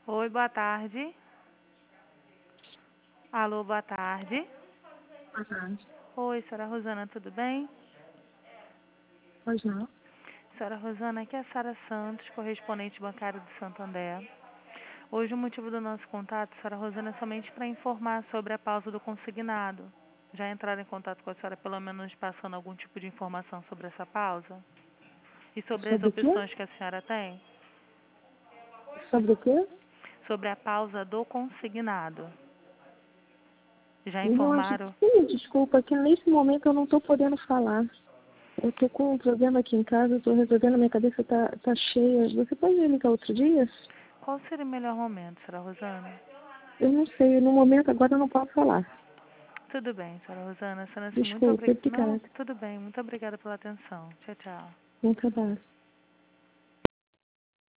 Oi, boa tarde. Alô, boa tarde. Boa tarde. Oi, senhora Rosana, tudo bem? Pois não. Senhora Rosana, aqui é a Sara Santos, correspondente bancário do Santander. Hoje o motivo do nosso contato, senhora Rosana, é somente para informar sobre a pausa do consignado. Já entraram em contato com a senhora, pelo menos passando algum tipo de informação sobre essa pausa? E sobre as Sobre o quê? opções que a senhora tem? Sobre o quê? Sobre a pausa do consignado. Já Não, informaram? desculpa, que nesse momento eu não estou podendo falar. Eu estou com um problema aqui em casa, estou resolvendo, minha cabeça tá cheia. Você pode me ligar outro dia? Qual seria o melhor momento, senhora Rosana? Eu não sei, no momento agora eu não posso falar. Tudo bem, senhora Rosana. Senhora, muito Desculpe, obrigada. Não, obrigada. tudo bem. Muito obrigada pela atenção. Tchau, tchau. Bom trabalho.